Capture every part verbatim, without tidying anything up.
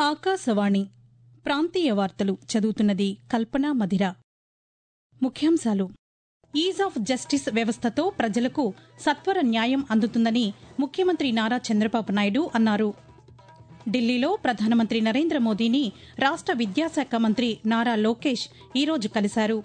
ఆకాశవాణి ప్రాంతీయ వార్తలు చదువుతున్నది కల్పన మధిర. ముఖ్యాంశాలు: ఈజ్ ఆఫ్ జస్టిస్ వ్యవస్థతో ప్రజలకు సత్వర న్యాయం అందుతుందని ముఖ్యమంత్రి నారా చంద్రబాబు నాయుడు అన్నారు. ఢిల్లీలో ప్రధానమంత్రి నరేంద్ర మోదీని రాష్ట విద్యాశాఖ మంత్రి నారా లోకేష్ ఈరోజు కలిశారు.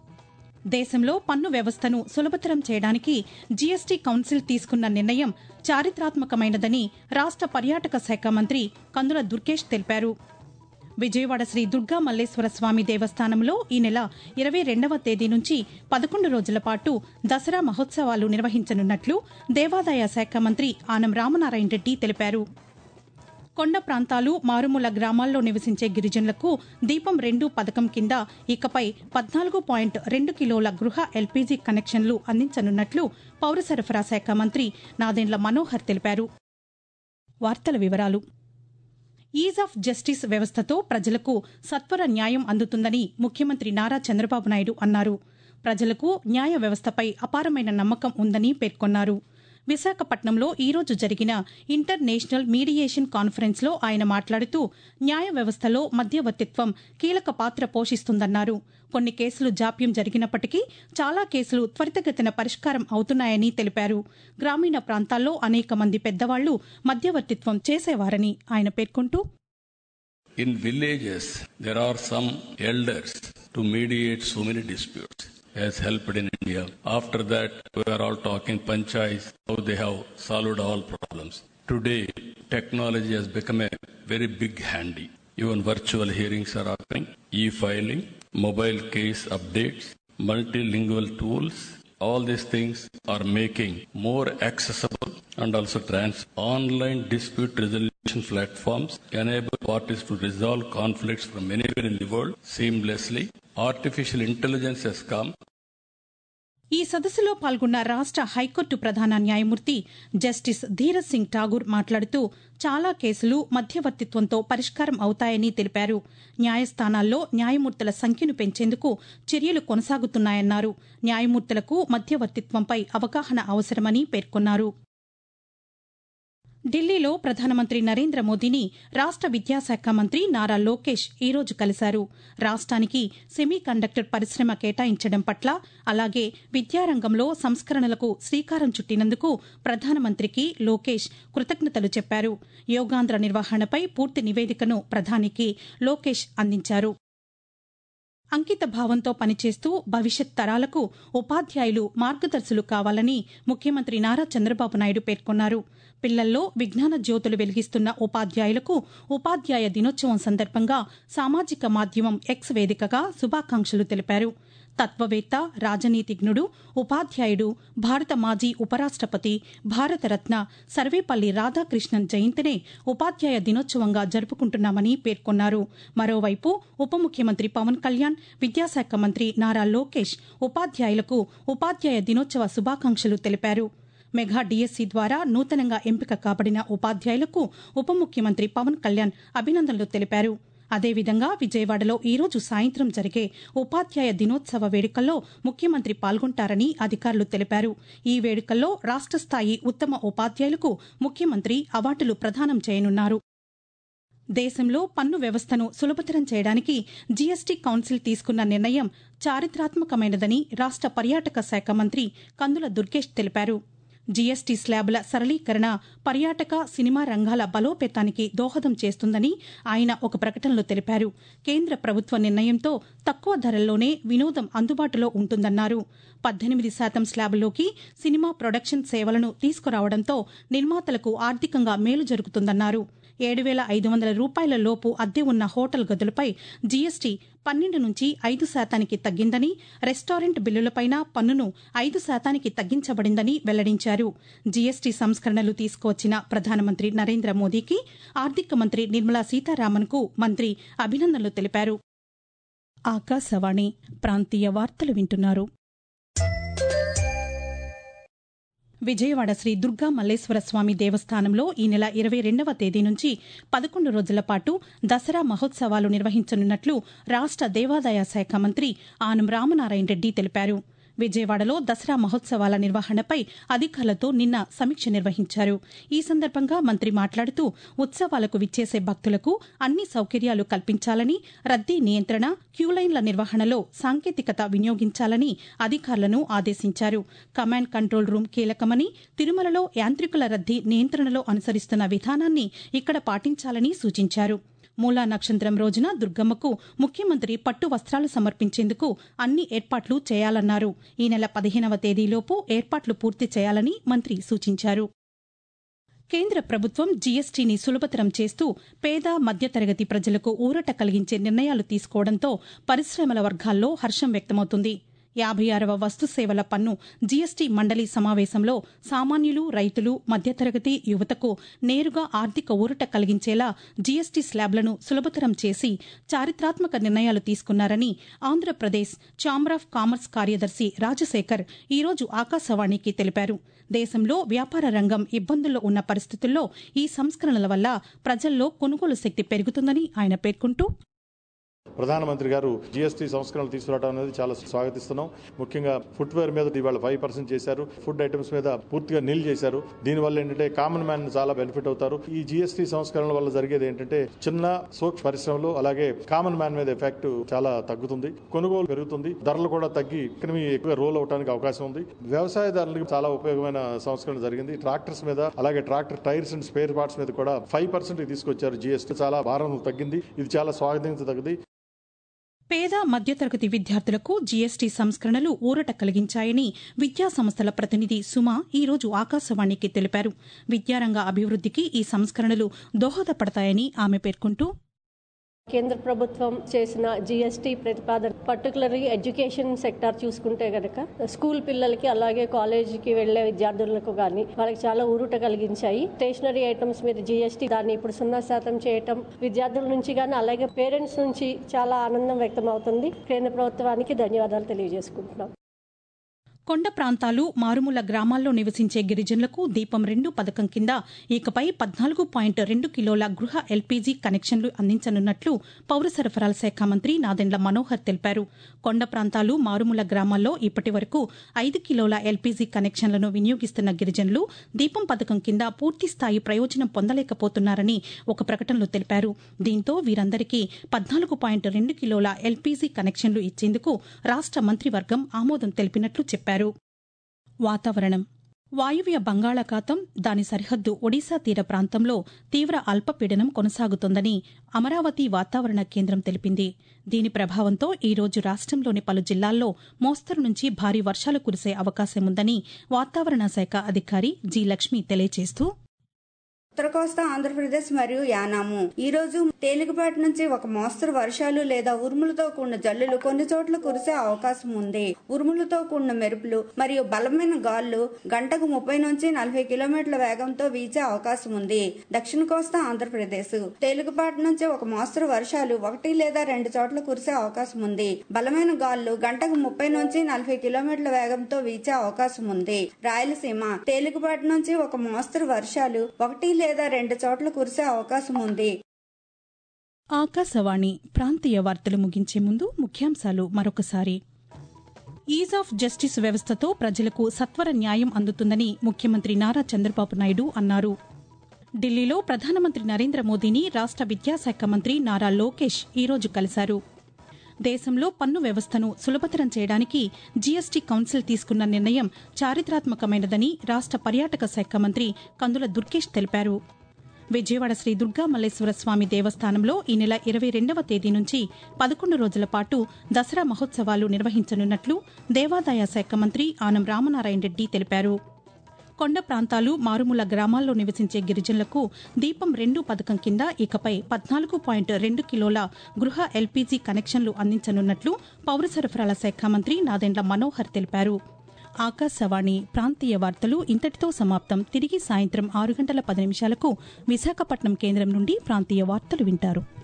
దేశంలో పన్ను వ్యవస్థను సులభతరం చేయడానికి జీఎస్టీ కౌన్సిల్ తీసుకున్న నిర్ణయం చారిత్రాత్మకమైనదని రాష్ట పర్యాటక శాఖ మంత్రి కందుల దుర్గేష్ తెలిపారు. విజయవాడ శ్రీ దుర్గా మల్లేశ్వర స్వామి దేవస్థానంలో ఈ నెల ఇరవై రెండవ తేదీ నుంచి పదకొండు రోజుల పాటు దసరా మహోత్సవాలు నిర్వహించనున్నట్లు దేవాదాయ శాఖ మంత్రి ఆనం రామనారాయణ రెడ్డి తెలిపారు. కొండ ప్రాంతాలు, మారుమూల గ్రామాల్లో నివసించే గిరిజనులకు దీపం రెండు పథకం కింద ఇకపై పద్నాలుగు పాయింట్ రెండు కిలోల గృహ ఎల్పీజీ కనెక్షన్లు అందించనున్నట్లు పౌర సరఫరా శాఖ మంత్రి నాదెండ్ల మనోహర్ తెలిపారు. వార్తల వివరాలు: ఈజ్ ఆఫ్ జస్టిస్ వ్యవస్థతో ప్రజలకు సత్వర న్యాయం అందుతుందని ముఖ్యమంత్రి నారా చంద్రబాబు నాయుడు అన్నారు. ప్రజలకు న్యాయ వ్యవస్థపై అపారమైన నమ్మకం ఉందని పేర్కొన్నారు. విశాఖపట్నంలో ఈరోజు జరిగిన ఇంటర్ నేషనల్ మీడియేషన్ కాన్ఫరెన్స్లో ఆయన మాట్లాడుతూ న్యాయ వ్యవస్థలో మధ్యవర్తిత్వం కీలక పాత్ర పోషిస్తుందన్నారు. కొన్ని కేసులు జాప్యం జరిగినప్పటికీ చాలా కేసులు త్వరితగతిన పరిష్కారం అవుతున్నాయని తెలిపారు. గ్రామీణ ప్రాంతాల్లో అనేక మంది పెద్దవాళ్లు మధ్యవర్తిత్వం చేసేవారని ఆయన పేర్కొంటూ, In villages, there are some elders to mediate so many disputes. Has helped in India. After that, we are all talking panchayats, how they have solved all problems. Today, technology has become a very big handy. Even virtual hearings are happening, e-filing, mobile case updates, multilingual tools. All these things are making more accessible and also trans. Online dispute resolution platforms enable parties to resolve conflicts from anywhere in the world seamlessly. Artificial intelligence has come. ఈ సదస్సులో పాల్గొన్న రాష్ట high court ప్రధాన న్యాయమూర్తి justice Dheeraj Singh Tagore మాట్లాడుతూ చాలా కేసులు మధ్యవర్తిత్వంతో పరిష్కారం అవుతాయని తెలిపారు. న్యాయస్థానాల్లో న్యాయమూర్తుల సంఖ్యను పెంచేందుకు చర్యలు కొనసాగుతున్నాయన్నారు. న్యాయమూర్తులకు మధ్యవర్తిత్వంపై అవగాహన అవసరమని పేర్కొన్నారు. ఢిల్లీలో ప్రధానమంత్రి నరేంద్ర మోదీని రాష్ట విద్యాశాఖ మంత్రి నారా లోకేష్ ఈరోజు కలిశారు. రాష్ట్రానికి సెమీ కండక్టర్ పరిశ్రమ కేటాయించడం పట్ల, అలాగే విద్యారంగంలో సంస్కరణలకు శ్రీకారం చుట్టినందుకు ప్రధానమంత్రికి లోకేష్ కృతజ్ఞతలు చెప్పారు. యోగాంధ్ర నిర్వహణపై పూర్తి నివేదికను ప్రధానికి లోకేష్ అందించారు. అంకిత భావంతో పనిచేస్తూ భవిష్యత్ తరాలకు ఉపాధ్యాయులు మార్గదర్శులు కావాలని ముఖ్యమంత్రి నారా చంద్రబాబు నాయుడు పేర్కొన్నారు. పిల్లల్లో విజ్ఞాన జ్యోతులు వెలిగిస్తున్న ఉపాధ్యాయులకు ఉపాధ్యాయ దినోత్సవం సందర్భంగా సామాజిక మాధ్యమం ఎక్స్ వేదికగా శుభాకాంక్షలు తెలిపారు. తత్వవేత్త, రాజనీతిజ్ఞుడు, ఉపాధ్యాయుడు, భారత మాజీ ఉపరాష్టపతి, భారతరత్న సర్వేపల్లి రాధాకృష్ణన్ జయంతినే ఉపాధ్యాయ దినోత్సవంగా జరుపుకుంటున్నామని పేర్కొన్నారు. మరోవైపు ఉప ముఖ్యమంత్రి పవన్ కళ్యాణ్, విద్యాశాఖ మంత్రి నారా లోకేష్ ఉపాధ్యాయులకు ఉపాధ్యాయ దినోత్సవ శుభాకాంక్షలు తెలిపారు. మెగా డీఎస్సీ ద్వారా నూతనంగా ఎంపిక కాబడిన ఉపాధ్యాయులకు ఉప ముఖ్యమంత్రి పవన్ కళ్యాణ్ అభినందనలు తెలిపారు. అదేవిధంగా విజయవాడలో ఈరోజు సాయంత్రం జరిగే ఉపాధ్యాయ దినోత్సవ వేడుకల్లో ముఖ్యమంత్రి పాల్గొంటారని అధికారులు తెలిపారు. ఈ వేడుకల్లో రాష్ట స్థాయి ఉత్తమ ఉపాధ్యాయులకు ముఖ్యమంత్రి అవార్డులు ప్రదానం చేయనున్నారు. దేశంలో పన్ను వ్యవస్థను సులభతరం చేయడానికి జీఎస్టీ కౌన్సిల్ తీసుకున్న నిర్ణయం చారిత్రాత్మకమైనదని రాష్ట పర్యాటక శాఖ మంత్రి కందుల దుర్గేష్ తెలిపారు. జీఎస్టీ స్లాబుల సరళీకరణ పర్యాటక, సినిమా రంగాల బలోపేతానికి దోహదం చేస్తుందని ఆయన ఒక ప్రకటనలో తెలిపారు. కేంద్ర ప్రభుత్వ నిర్ణయంతో తక్కువ ధరల్లోనే వినోదం అందుబాటులో ఉంటుందన్నారు. పద్దెనిమిది శాతం స్లాబులోకి సినిమా ప్రొడక్షన్ సేవలను తీసుకురావడంతో నిర్మాతలకు ఆర్థికంగా మేలు జరుగుతుందన్నారు. ఏడు వేల ఐదు వందల రూపాయల లోపు అద్దె ఉన్న హోటల్ గదులపై జీఎస్టీ పన్నెండు నుంచి ఐదు శాతానికి తగ్గిందని, రెస్టారెంట్ బిల్లులపైన పన్నును ఐదు శాతానికి తగ్గించబడిందని వెల్లడించారు. జీఎస్టీ సంస్కరణలు తీసుకువచ్చిన ప్రధానమంత్రి నరేంద్ర మోదీకి, ఆర్థిక మంత్రి నిర్మలా సీతారామన్కు మంత్రి అభినందనలు తెలిపారు. ఆకాశవాణి ప్రాంతీయ వార్తలు వింటున్నారు. విజయవాడ శ్రీ దుర్గా మల్లేశ్వర స్వామి దేవస్థానంలో ఈ నెల ఇరవై రెండవ తేదీ నుంచి పదకొండు రోజుల పాటు దసరా మహోత్సవాలు నిర్వహించనున్నట్లు రాష్ట దేవాదాయ శాఖ మంత్రి ఆనం రామనారాయణ రెడ్డి తెలిపారు. విజయవాడలో దసరా మహోత్సవాల నిర్వహణపై అధికారులతో నిన్న సమీక్ష నిర్వహించారు. ఈ సందర్భంగా మంత్రి మాట్లాడుతూ ఉత్సవాలకు విచ్చేసే భక్తులకు అన్ని సౌకర్యాలు కల్పించాలని, రద్దీ నియంత్రణ, క్యూలైన్ల నిర్వహణలో సాంకేతికత వినియోగించాలని అధికారులను ఆదేశించారు. కమాండ్ కంట్రోల్ రూమ్ కీలకమని, తిరుమలలో యాంత్రికుల రద్దీ నియంత్రణలో అనుసరిస్తున్న విధానాన్ని ఇక్కడ పాటించాలని సూచించారు. మూలా నక్షత్రం రోజున దుర్గమ్మకు ముఖ్యమంత్రి పట్టు వస్త్రాలు సమర్పించేందుకు అన్ని ఏర్పాట్లు చేయాలన్నారు. ఈ నెల పదిహేనవ తేదీలోపు ఏర్పాట్లు పూర్తి చేయాలని మంత్రి సూచించారు. కేంద్ర ప్రభుత్వం జీఎస్టీని సులభతరం చేస్తూ పేద మధ్యతరగతి ప్రజలకు ఊరట కలిగించే నిర్ణయాలు తీసుకోవడంతో పరిశ్రమల వర్గాల్లో హర్షం వ్యక్తమవుతుంది. యాభై ఆరవ వస్తు సేవల పన్ను జీఎస్టీ మండలి సమావేశంలో సామాన్యులు, రైతులు, మధ్యతరగతి యువతకు నేరుగా ఆర్థిక ఊరట కలిగించేలా జీఎస్టీ స్లాబ్లను సులభతరం చేసి చారిత్రాత్మక నిర్ణయాలు తీసుకున్నారని ఆంధ్రప్రదేశ్ ఛాంబర్ ఆఫ్ కామర్స్ కార్యదర్శి రాజశేఖర్ ఈరోజు ఆకాశవాణికి తెలిపారు. దేశంలో వ్యాపార రంగం ఇబ్బందుల్లో ఉన్న పరిస్థితుల్లో ఈ సంస్కరణల వల్ల ప్రజల్లో కొనుగోలు శక్తి పెరుగుతుందని ఆయన పేర్కొంటూ, ప్రధానమంత్రి గారు జీఎస్టీ సంస్కరణలు తీసుకురావడం అనేది చాలా స్వాగతిస్తున్నాం. ముఖ్యంగా ఫుట్వేర్ మీద ఇవాళ ఫైవ్ పర్సెంట్ చేశారు. ఫుడ్ ఐటమ్స్ మీద పూర్తిగా నిల్ చేశారు. దీనివల్ల ఏంటంటే కామన్ మ్యాన్ చాలా బెనిఫిట్ అవుతారు. ఈ జీఎస్టీ సంస్కరణల వల్ల జరిగేది ఏంటంటే చిన్న సూక్ష్మ పరిశ్రమలు అలాగే కామన్ మ్యాన్ మీద ఎఫెక్ట్ చాలా తగ్గుతుంది, కొనుగోలు పెరుగుతుంది, ధరలు కూడా తగ్గి ఎకనమీ ఎక్కువ రోల్ అవడానికి అవకాశం ఉంది. వ్యవసాయదారులకు చాలా ఉపయోగమైన సంస్కరణ జరిగింది. ట్రాక్టర్స్ మీద అలాగే tractor tyres and spare parts మీద కూడా ఫైవ్ పర్సెంట్ తీసుకొచ్చారు. జీఎస్టీ చాలా భారం తగ్గింది. ఇది చాలా స్వాగతించదగ్గది. పేద మధ్యతరగతి విద్యార్థులకు జీఎస్టీ సంస్కరణలు ఊరట కలిగించాయని విద్యా సంస్థల ప్రతినిధి సుమ ఈరోజు ఆకాశవాణికి తెలిపారు. విద్యారంగ అభివృద్దికి ఈ సంస్కరణలు దోహదపడతాయని ఆమె పేర్కొంటూ, కేంద్ర ప్రభుత్వం చేసిన జీఎస్టీ ప్రతిపాదన పర్టికులర్లీ ఎడ్యుకేషన్ సెక్టార్ చూసుకుంటే గనక స్కూల్ పిల్లలకి అలాగే కాలేజీకి వెళ్లే విద్యార్థులకు కానీ వాళ్ళకి చాలా ఊరుట కలిగించాయి. స్టేషనరీ ఐటమ్స్ మీద జీఎస్టీ దాన్ని ఇప్పుడు సున్నా శాతం చేయటం విద్యార్థుల నుంచి కానీ అలాగే పేరెంట్స్ నుంచి చాలా ఆనందం వ్యక్తం అవుతుంది. కేంద్ర ప్రభుత్వానికి ధన్యవాదాలు తెలియజేసుకుంటున్నాం. కొండ ప్రాంతాలు, మారుమూల గ్రామాల్లో నివసించే గిరిజనులకు దీపం రెండు పథకం కింద ఇకపై పద్నాలుగు పాయింట్ రెండు కిలోల గృహ ఎల్పీజీ కనెక్షన్లు అందించనున్నట్లు పౌర సరఫరాల శాఖ మంత్రి నాదెండ్ల మనోహర్ తెలిపారు. కొండ ప్రాంతాలు, మారుమూల గ్రామాల్లో ఇప్పటి వరకు ఐదు కిలోల ఎల్పీజీ కనెక్షన్లను వినియోగిస్తున్న గిరిజనులు దీపం పథకం కింద పూర్తిస్థాయి ప్రయోజనం పొందలేకపోతున్నారని ఒక ప్రకటనలో తెలిపారు. దీంతో వీరందరికీ పద్నాలుగు పాయింట్ రెండు కిలోల ఎల్పీజీ కనెక్షన్లు ఇచ్చేందుకు రాష్ట మంత్రివర్గం ఆమోదం తెలిపినట్లు చెప్పారు. వాతావరణం. వాయువ్య బంగాళాఖాతం, దాని సరిహద్దు ఒడిశా తీర ప్రాంతంలో తీవ్ర అల్పపీడనం కొనసాగుతోందని అమరావతి వాతావరణ కేంద్రం తెలిపింది. దీని ప్రభావంతో ఈ రోజు రాష్ట్రంలోని పలు జిల్లాల్లో మోస్తరు నుంచి భారీ వర్షాలు కురిసే అవకాశముందని వాతావరణ శాఖ అధికారి జి లక్ష్మి తెలియజేస్తూ, ఉత్తర కోస్తా ఆంధ్రప్రదేశ్ మరియు యానాము ఈ రోజు తేలికపాటి నుంచి ఒక మోస్తరు వర్షాలు లేదా ఉరుములతో కూడిన జల్లులు కొన్ని చోట్ల కురిసే అవకాశం ఉంది. ఉరుములతో కూడిన మెరుపులు మరియు బలమైన గాలులు గంటకు ముప్పై నుంచి నలభై కిలోమీటర్ల వేగంతో వీచే అవకాశం ఉంది. దక్షిణ కోస్తా ఆంధ్రప్రదేశ్ తేలికపాటి నుంచి ఒక మోస్తరు వర్షాలు ఒకటి లేదా రెండు చోట్ల కురిసే అవకాశం ఉంది. బలమైన గాలులు గంటకు ముప్పై నుంచి నలభై కిలోమీటర్ల వేగంతో వీచే అవకాశం ఉంది. రాయలసీమ తేలికపాటి నుంచి ఒక మోస్తరు వర్షాలు ఒకటి లేదా రెండు చోట్ల కురిసే అవకాశం ఉంది. ఆకాశవాణి ప్రాంతీయ వార్తలు ముగించే ముందు ముఖ్యాంశాలు మరొకసారి. ఈజ్ ఆఫ్ జస్టిస్ వ్యవస్థతో ప్రజలకు సత్వర న్యాయం అందుతుందని ముఖ్యమంత్రి నారా చంద్రబాబు నాయుడు అన్నారు. ఢిల్లీలో ప్రధానమంత్రి నరేంద్ర మోదీని రాష్ట విద్యాశాఖ మంత్రి నారా లోకేష్ ఈరోజు కలిశారు. దేశంలో పన్ను వ్యవస్థను సులభతరం చేయడానికి జీఎస్టీ కౌన్సిల్ తీసుకున్న నిర్ణయం చారిత్రాత్మకమైనదని రాష్ట పర్యాటక శాఖ మంత్రి కందుల దుర్గేష్ తెలిపారు. విజయవాడ శ్రీ దుర్గా మల్లేశ్వర స్వామి దేవస్థానంలో ఈ నెల ఇరవై రెండవ తేదీ నుంచి పదకొండు రోజుల పాటు దసరా మహోత్సవాలు నిర్వహించనున్నట్లు దేవాదాయ శాఖ మంత్రి ఆనం రామనారాయణ రెడ్డి తెలిపారు. కొండ ప్రాంతాలు, మారుమూల గ్రామాల్లో నివసించే గిరిజనులకు దీపం రెండు పథకం కింద ఇకపై పద్నాలుగు పాయింట్ రెండు కిలోల గృహ ఎల్పీజీ కనెక్షన్లు అందించనున్నట్లు పౌర సరఫరాల శాఖ మంత్రి నాదెండ్ల మనోహర్ తెలిపారు. ఆకాశవాణి ప్రాంతీయ వార్తలు ఇంతటితో సమాప్తం. తిరిగి సాయంత్రం ఆరు గంటల పది నిమిషాలకు విశాఖపట్నం కేంద్రం నుండి ప్రాంతీయ వార్తలు వింటారు.